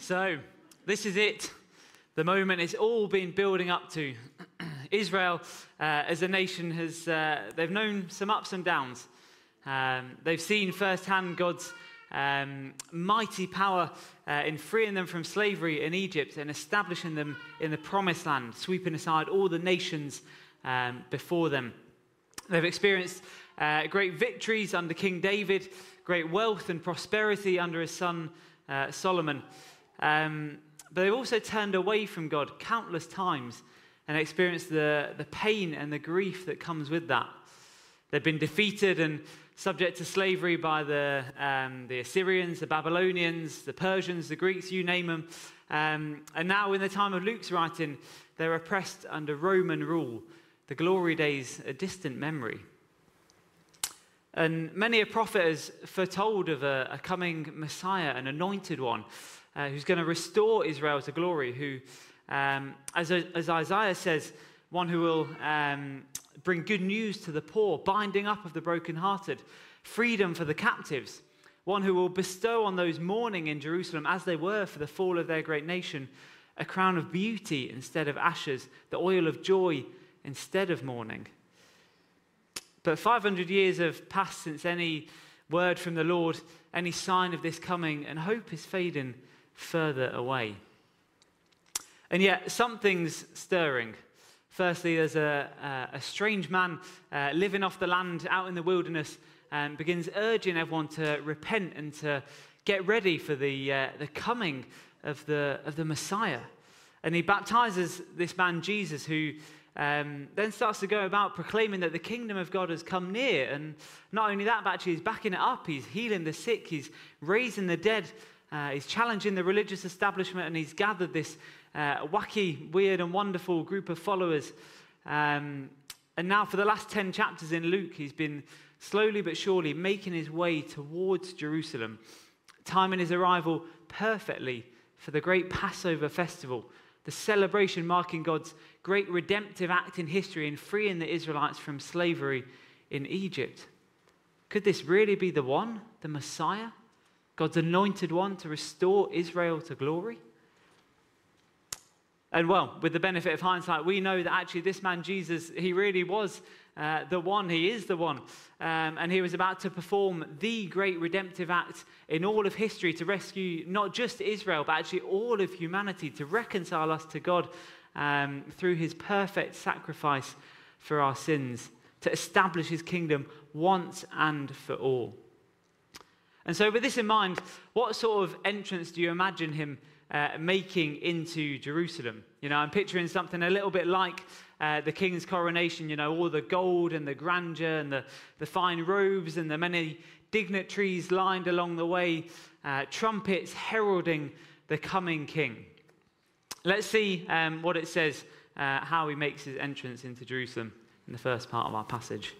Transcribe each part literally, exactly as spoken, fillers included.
So, this is it. The moment it's all been building up to. Israel, uh, as a nation, has uh, they've known some ups and downs. Um, they've seen firsthand God's um, mighty power uh, in freeing them from slavery in Egypt and establishing them in the promised land, sweeping aside all the nations um, before them. They've experienced uh, great victories under King David, great wealth and prosperity under his son uh, Solomon. Um, but they've also turned away from God countless times and experienced the, the pain and the grief that comes with that. They've been defeated and subject to slavery by the, um, the Assyrians, the Babylonians, the Persians, the Greeks, you name them. Um, and now in the time of Luke's writing, they're oppressed under Roman rule. The glory days, a distant memory. And many a prophet has foretold of a, a coming Messiah, an anointed one, uh, who's going to restore Israel to glory, who, um, as, as Isaiah says, one who will um, bring good news to the poor, binding up of the brokenhearted, freedom for the captives, one who will bestow on those mourning in Jerusalem, as they were for the fall of their great nation, a crown of beauty instead of ashes, the oil of joy instead of mourning. But five hundred years have passed since any word from the Lord, any sign of this coming, and hope is fading further away. And yet something's stirring. Firstly, there's a, a, a strange man uh, living off the land out in the wilderness and begins urging everyone to repent and to get ready for the, uh, the coming of the, of the Messiah. And he baptizes this man Jesus, who um, then starts to go about proclaiming that the kingdom of God has come near. And not only that, but actually he's backing it up. He's healing the sick. He's raising the dead. Uh, he's challenging the religious establishment, and he's gathered this uh, wacky, weird, and wonderful group of followers. Um, and now for the last ten chapters in Luke, he's been slowly but surely making his way towards Jerusalem, timing his arrival perfectly for the great Passover festival, the celebration marking God's great redemptive act in history in freeing the Israelites from slavery in Egypt. Could this really be the one, the Messiah? God's anointed one to restore Israel to glory? And well, with the benefit of hindsight, we know that actually this man Jesus, he really was uh, the one. He is the one. Um, and he was about to perform the great redemptive act in all of history to rescue not just Israel, but actually all of humanity, to reconcile us to God um, through his perfect sacrifice for our sins, to establish his kingdom once and for all. And so with this in mind, what sort of entrance do you imagine him uh, making into Jerusalem? You know, I'm picturing something a little bit like uh, the king's coronation, you know, all the gold and the grandeur and the, the fine robes and the many dignitaries lined along the way, uh, trumpets heralding the coming king. Let's see um, what it says, uh, how he makes his entrance into Jerusalem in the first part of our passage.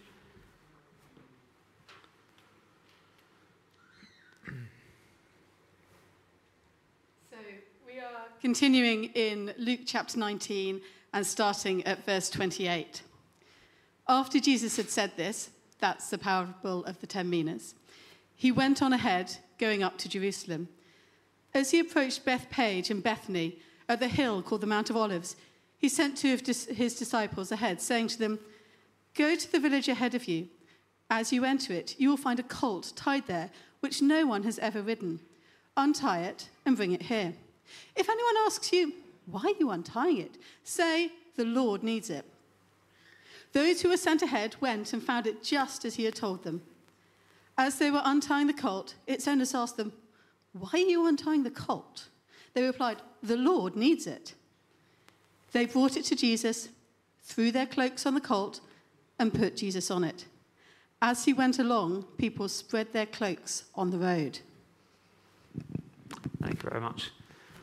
Continuing in Luke chapter nineteen and starting at verse twenty-eight. After Jesus had said this, that's the parable of the ten minas, he went on ahead, going up to Jerusalem. As he approached Bethpage and Bethany, at the hill called the Mount of Olives, he sent two of his disciples ahead, saying to them, "Go to the village ahead of you. As you enter it, you will find a colt tied there, which no one has ever ridden. Untie it and bring it here. If anyone asks you, 'Why are you untying it?' say, 'The Lord needs it.'" Those who were sent ahead went and found it just as he had told them. As they were untying the colt, its owners asked them, "Why are you untying the colt?" They replied, "The Lord needs it." They brought it to Jesus, threw their cloaks on the colt, and put Jesus on it. As he went along, people spread their cloaks on the road. Thank you very much.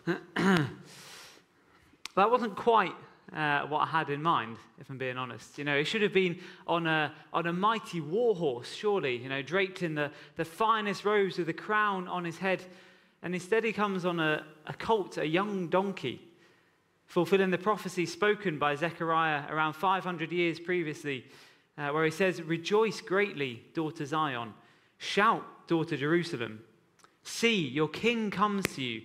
That wasn't quite uh, what I had in mind, if I'm being honest. You know, it should have been on a on a mighty war horse, surely, you know, draped in the, the finest robes with a crown on his head. And instead he comes on a, a colt, a young donkey, fulfilling the prophecy spoken by Zechariah around five hundred years previously, uh, where he says, "Rejoice greatly, daughter Zion. Shout, daughter Jerusalem. See, your king comes to you,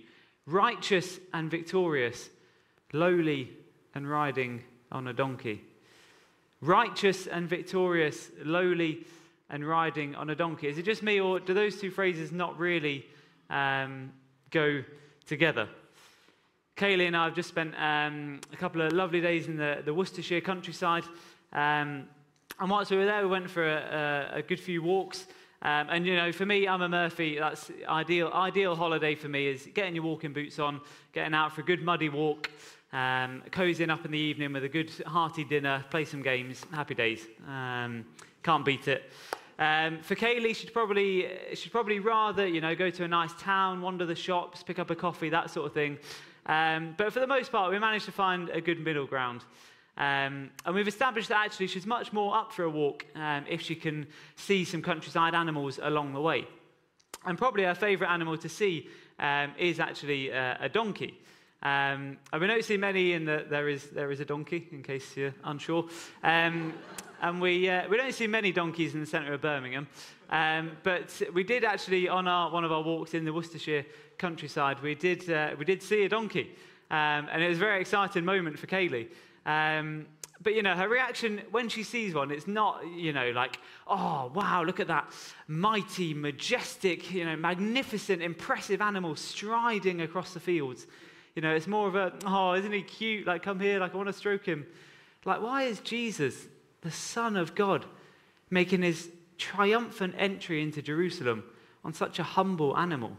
righteous and victorious, lowly and riding on a donkey. Righteous and victorious, lowly and riding on a donkey. Is it just me, or do those two phrases not really um, go together? Kaylee and I have just spent um, a couple of lovely days in the, the Worcestershire countryside. Um, and whilst we were there, we went for a, a, a good few walks. Um, and, you know, for me, I'm a Murphy. That's ideal. Ideal holiday for me is getting your walking boots on, getting out for a good muddy walk, um, cozying up in the evening with a good hearty dinner, play some games. Happy days. Um, can't beat it. Um, for Kaylee, she'd probably she'd probably rather, you know, go to a nice town, wander the shops, pick up a coffee, that sort of thing. Um, but for the most part, we managed to find a good middle ground. Um, and we've established that actually she's much more up for a walk um, if she can see some countryside animals along the way. And probably her favourite animal to see um, is actually uh, a donkey. Um, and we're noticing many in that there is there is a donkey, in case you're unsure. Um, and we uh, we don't see many donkeys in the centre of Birmingham. Um, but we did actually, on our one of our walks in the Worcestershire countryside, we did uh, we did see a donkey, um, and it was a very exciting moment for Kaylee. Um, but you know, her reaction when she sees one, it's not, you know, like, oh wow, look at that mighty, majestic, you know, magnificent, impressive animal striding across the fields. You know, it's more of a, oh, isn't he cute? Like, come here, like I want to stroke him. Like, why is Jesus, the Son of God, making his triumphant entry into Jerusalem on such a humble animal?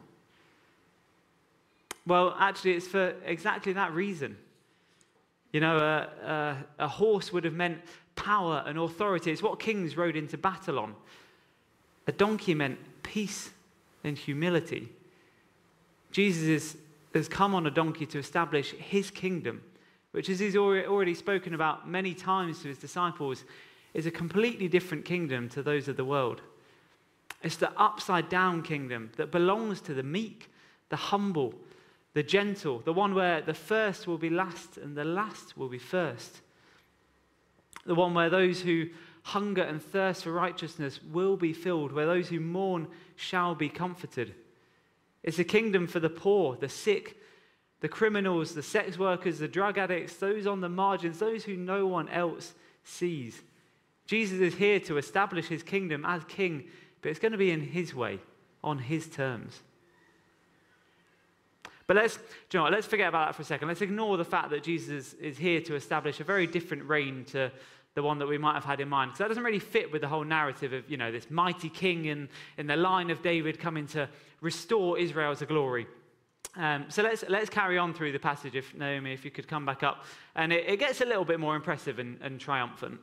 Well, actually, it's for exactly that reason. You know, a, a, a horse would have meant power and authority. It's what kings rode into battle on. A donkey meant peace and humility. Jesus is, has come on a donkey to establish his kingdom, which, as he's already spoken about many times to his disciples, is a completely different kingdom to those of the world. It's the upside-down kingdom that belongs to the meek, the humble, the gentle, the one where the first will be last and the last will be first. The one where those who hunger and thirst for righteousness will be filled, where those who mourn shall be comforted. It's a kingdom for the poor, the sick, the criminals, the sex workers, the drug addicts, those on the margins, those who no one else sees. Jesus is here to establish his kingdom as king, but it's going to be in his way, on his terms. But let's, do you know what, let's forget about that for a second. Let's ignore the fact that Jesus is here to establish a very different reign to the one that we might have had in mind. Because that doesn't really fit with the whole narrative of, you know, this mighty king in, in the line of David coming to restore Israel to glory. Um, so let's let's carry on through the passage, if Naomi, if you could come back up. And it, it gets a little bit more impressive and, and triumphant.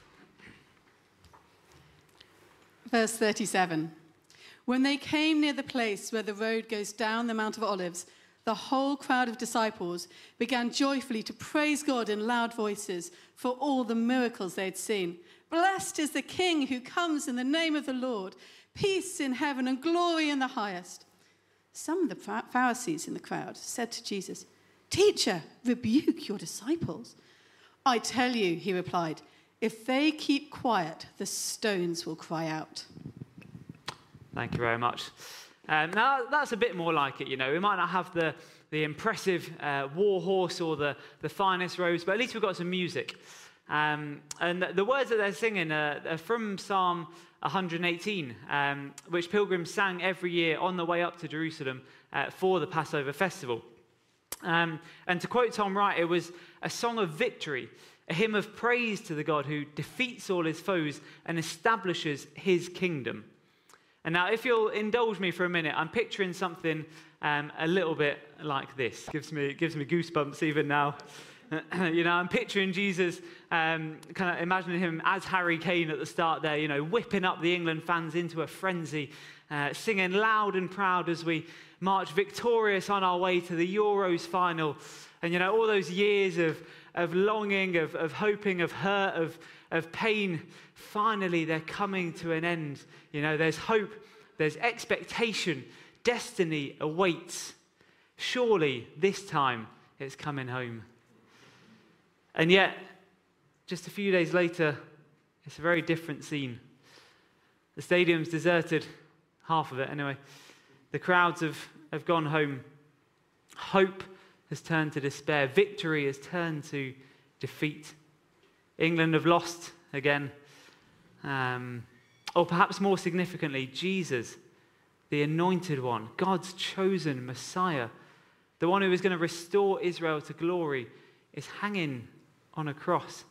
Verse thirty-seven. When they came near the place where the road goes down the Mount of Olives, the whole crowd of disciples began joyfully to praise God in loud voices for all the miracles they had seen. Blessed is the King who comes in the name of the Lord. Peace in heaven and glory in the highest. Some of the Pharisees in the crowd said to Jesus, "Teacher, rebuke your disciples." "I tell you," he replied, "if they keep quiet, the stones will cry out." Thank you very much. Um, now, that's a bit more like it, you know. We might not have the, the impressive uh, war horse or the, the finest robes, but at least we've got some music. Um, and the, the words that they're singing are, are from Psalm one eighteen, um, which pilgrims sang every year on the way up to Jerusalem uh, for the Passover festival. Um, and to quote Tom Wright, it was a song of victory, a hymn of praise to the God who defeats all his foes and establishes his kingdom. And now, if you'll indulge me for a minute, I'm picturing something um, a little bit like this. Gives me gives me goosebumps even now. You know, I'm picturing Jesus, um, kind of imagining him as Harry Kane at the start there, you know, whipping up the England fans into a frenzy, uh, singing loud and proud as we march victorious on our way to the Euros final. And, you know, all those years of, of longing, of, of hoping, of hurt, of, of pain, finally they're coming to an end. You know, there's hope, there's expectation, destiny awaits. Surely this time it's coming home. And yet, just a few days later, it's a very different scene. The stadium's deserted, half of it anyway. The crowds have, have gone home. Hope has turned to despair. Victory has turned to defeat. England have lost again. Um, or perhaps more significantly, Jesus, the anointed one, God's chosen Messiah, the one who is going to restore Israel to glory, is hanging on a cross.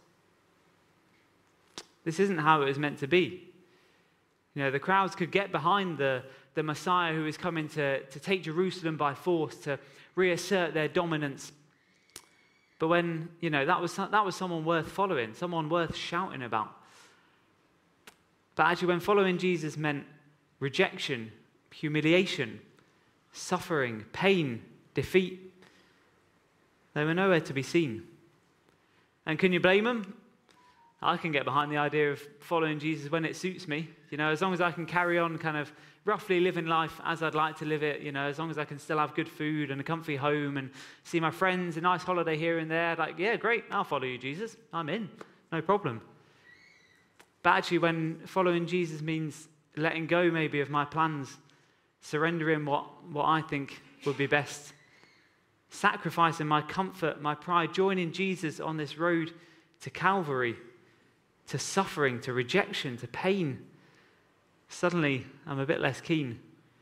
This isn't how it was meant to be. You know, the crowds could get behind the, the Messiah who is coming to, to take Jerusalem by force, to reassert their dominance. But when, you know, that was, that was someone worth following, someone worth shouting about. But actually, when following Jesus meant rejection, humiliation, suffering, pain, defeat, they were nowhere to be seen. And can you blame them? I can get behind the idea of following Jesus when it suits me. You know, as long as I can carry on kind of roughly living life as I'd like to live it, you know, as long as I can still have good food and a comfy home and see my friends, a nice holiday here and there, like, yeah, great, I'll follow you, Jesus. I'm in, no problem. But actually, when following Jesus means letting go maybe of my plans, surrendering what, what I think would be best, sacrificing my comfort, my pride, joining Jesus on this road to Calvary, to suffering, to rejection, to pain, suddenly I'm a bit less keen.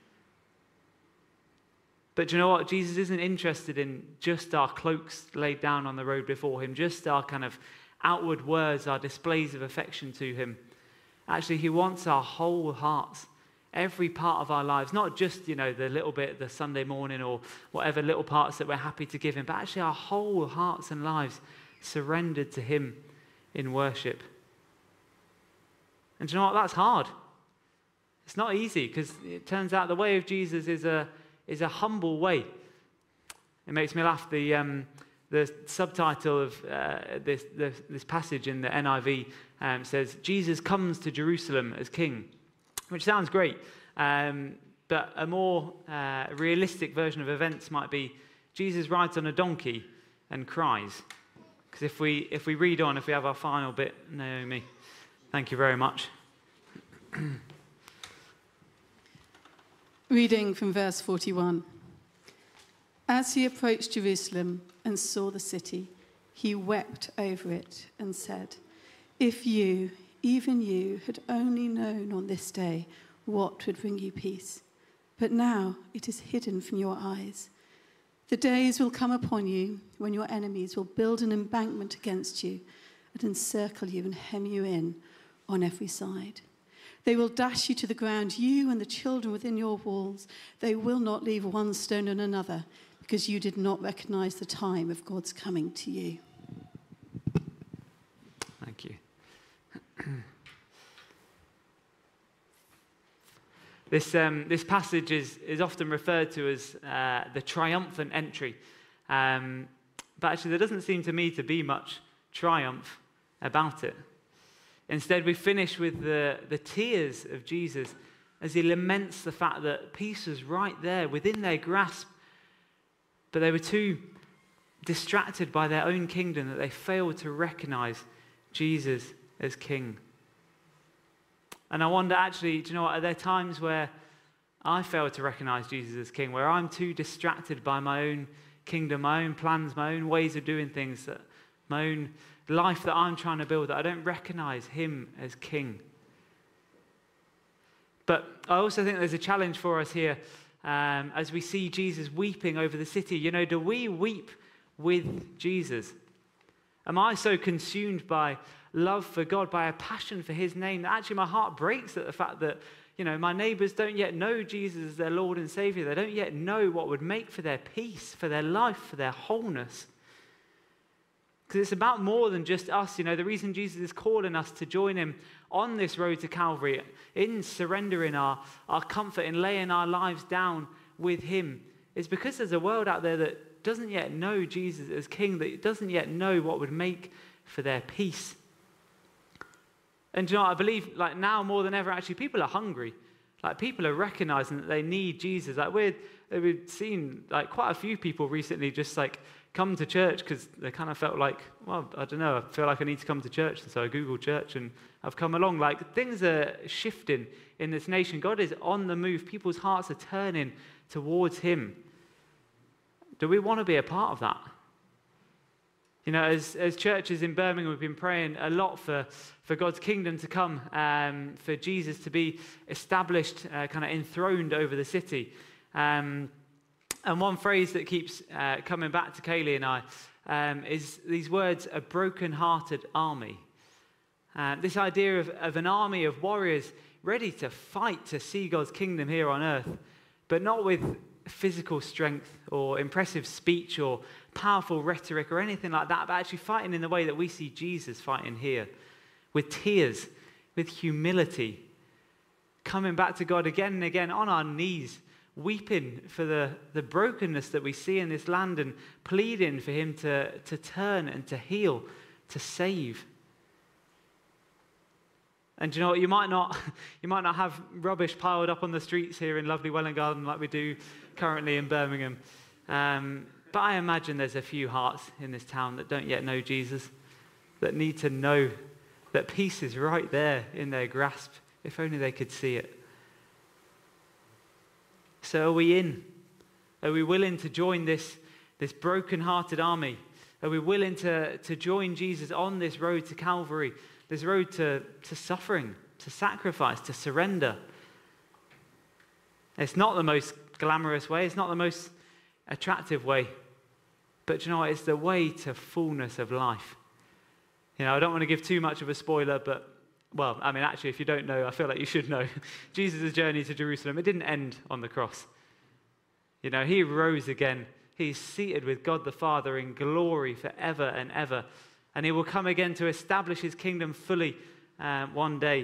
But do you know what? Jesus isn't interested in just our cloaks laid down on the road before him, just our kind of outward words, our displays of affection to him. Actually, he wants our whole hearts, every part of our lives, not just, you know, the little bit, the Sunday morning or whatever little parts that we're happy to give him, but actually our whole hearts and lives surrendered to him in worship. And do you know what? That's hard. It's not easy, because it turns out the way of Jesus is a is a humble way. It makes me laugh. The um, the subtitle of uh, this, this this passage in the N I V um, says, "Jesus comes to Jerusalem as king," which sounds great. Um, but a more uh, realistic version of events might be, Jesus rides on a donkey and cries. Because if we if we read on, if we have our final bit, Naomi, thank you very much. Reading from verse forty-one. As he approached Jerusalem and saw the city, he wept over it and said, "If you, even you, had only known on this day what would bring you peace, but now it is hidden from your eyes. The days will come upon you when your enemies will build an embankment against you and encircle you and hem you in on every side. They will dash you to the ground, you and the children within your walls. They will not leave one stone on another, because you did not recognize the time of God's coming to you." Thank you. This, um, this passage is, is often referred to as uh, the triumphant entry. Um, but actually, there doesn't seem to me to be much triumph about it. Instead, we finish with the, the tears of Jesus as he laments the fact that peace was right there within their grasp, but they were too distracted by their own kingdom that they failed to recognize Jesus as king. And I wonder, actually, do you know what? Are there times where I fail to recognize Jesus as king, where I'm too distracted by my own kingdom, my own plans, my own ways of doing things, that my own life that I'm trying to build, that I don't recognize him as king? But I also think there's a challenge for us here um, as we see Jesus weeping over the city. You know, do we weep with Jesus? Am I so consumed by love for God, by a passion for his name, that actually my heart breaks at the fact that, you know, my neighbors don't yet know Jesus as their Lord and Savior. They don't yet know what would make for their peace, for their life, for their wholeness. Because it's about more than just us. You know, the reason Jesus is calling us to join him on this road to Calvary, in surrendering our, our comfort, in laying our lives down with him, is because there's a world out there that doesn't yet know Jesus as king, that doesn't yet know what would make for their peace. And do you know what? I believe, like, now more than ever, actually, people are hungry. Like, people are recognizing that they need Jesus. Like, we're, we've seen, like, quite a few people recently just, like, come to church because they kind of felt like, well, I don't know, I feel like I need to come to church. And so I Googled church and I've come along. Like, things are shifting in this nation. God is on the move. People's hearts are turning towards him. Do we want to be a part of that? You know, as, as churches in Birmingham, we've been praying a lot for, for God's kingdom to come, um, for Jesus to be established, uh, kind of enthroned over the city. Um, and one phrase that keeps uh, coming back to Kaylee and I um, is these words, a broken-hearted army. Uh, this idea of, of an army of warriors ready to fight to see God's kingdom here on earth, but not with physical strength or impressive speech or powerful rhetoric or anything like that, but actually fighting in the way that we see Jesus fighting here, with tears, with humility, coming back to God again and again on our knees, weeping for the, the brokenness that we see in this land and pleading for him to, to turn and to heal, to save. And you know what, you might not you might not have rubbish piled up on the streets here in lovely Welwyn Garden like we do currently in Birmingham. Um, but I imagine there's a few hearts in this town that don't yet know Jesus, that need to know that peace is right there in their grasp, if only they could see it. So are we in? Are we willing to join this, this broken-hearted army? Are we willing to, to join Jesus on this road to Calvary? This road to, to suffering, to sacrifice, to surrender. It's not the most glamorous way. It's not the most attractive way. But you know what? It's the way to fullness of life. You know, I don't want to give too much of a spoiler, but, well, I mean, actually, if you don't know, I feel like you should know. Jesus' journey to Jerusalem, it didn't end on the cross. You know, he rose again. He's seated with God the Father in glory forever and ever. And he will come again to establish his kingdom fully uh, one day.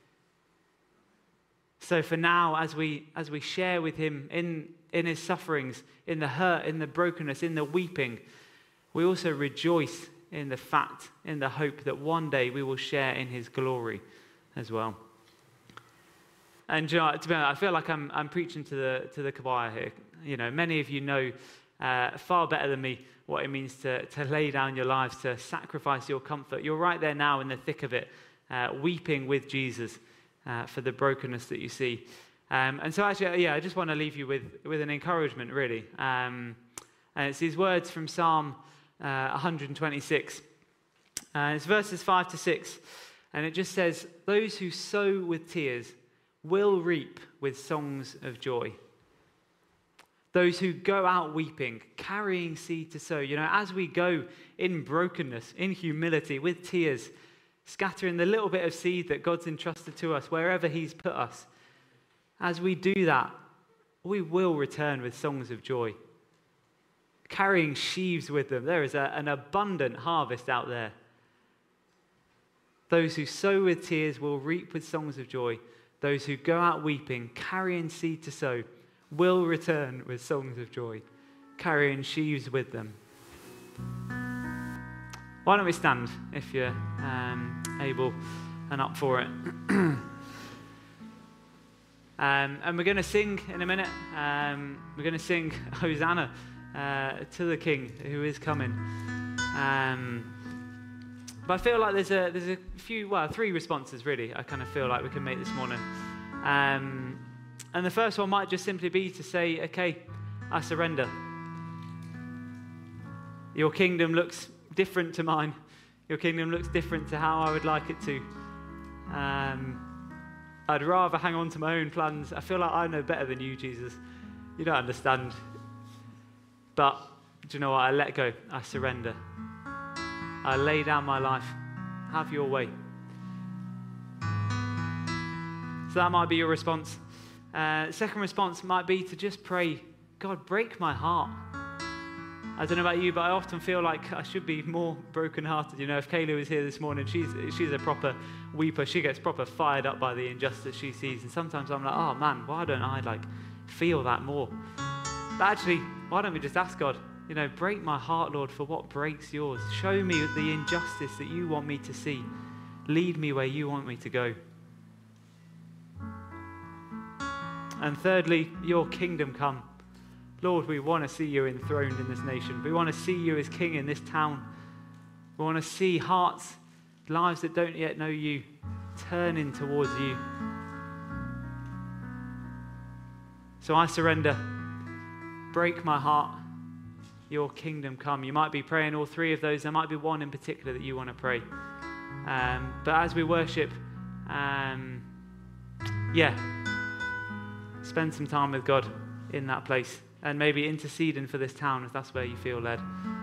So for now, as we as we share with him in, in his sufferings, in the hurt, in the brokenness, in the weeping, we also rejoice in the fact, in the hope that one day we will share in his glory as well. And you know, to be honest, I feel like I'm I'm preaching to the to the choir here. You know, many of you know uh, far better than me what it means to, to lay down your lives, to sacrifice your comfort. You're right there now in the thick of it, uh, weeping with Jesus uh, for the brokenness that you see. Um, and so actually, yeah, I just want to leave you with, with an encouragement, really. Um, and it's these words from Psalm uh, one twenty-six. Uh, it's verses five to six. And it just says, those who sow with tears will reap with songs of joy. Those who go out weeping, carrying seed to sow. You know, as we go in brokenness, in humility, with tears, scattering the little bit of seed that God's entrusted to us, wherever he's put us. As we do that, we will return with songs of joy. Carrying sheaves with them. There is a, an abundant harvest out there. Those who sow with tears will reap with songs of joy. Those who go out weeping, carrying seed to sow, will return with songs of joy, carrying sheaves with them. Why don't we stand if you're um, able and up for it? um, and we're going to sing in a minute. Um, we're going to sing Hosanna uh, to the King who is coming. Um, but I feel like there's a there's a few, well, three responses really. I kind of feel like we can make this morning. Um, And the first one might just simply be to say, okay, I surrender. Your kingdom looks different to mine. Your kingdom looks different to how I would like it to. Um, I'd rather hang on to my own plans. I feel like I know better than you, Jesus. You don't understand. But do you know what? I let go. I surrender. I lay down my life. Have your way. So that might be your response. Uh, second response might be to just pray, God, break my heart. I don't know about you, but I often feel like I should be more broken-hearted. You know, if Kaylee was here this morning, she's she's a proper weeper. She gets proper fired up by the injustice she sees. And sometimes I'm like, oh man, why don't I like feel that more? But actually, why don't we just ask God, you know, break my heart, Lord, for what breaks yours. Show me the injustice that you want me to see. Lead me where you want me to go. And thirdly, your kingdom come. Lord, we want to see you enthroned in this nation. We want to see you as king in this town. We want to see hearts, lives that don't yet know you, turning towards you. So I surrender. Break my heart. your kingdom come. You might be praying all three of those. There might be one in particular that you want to pray. Um, but as we worship, um, yeah, spend some time with God in that place and maybe interceding for this town if that's where you feel led.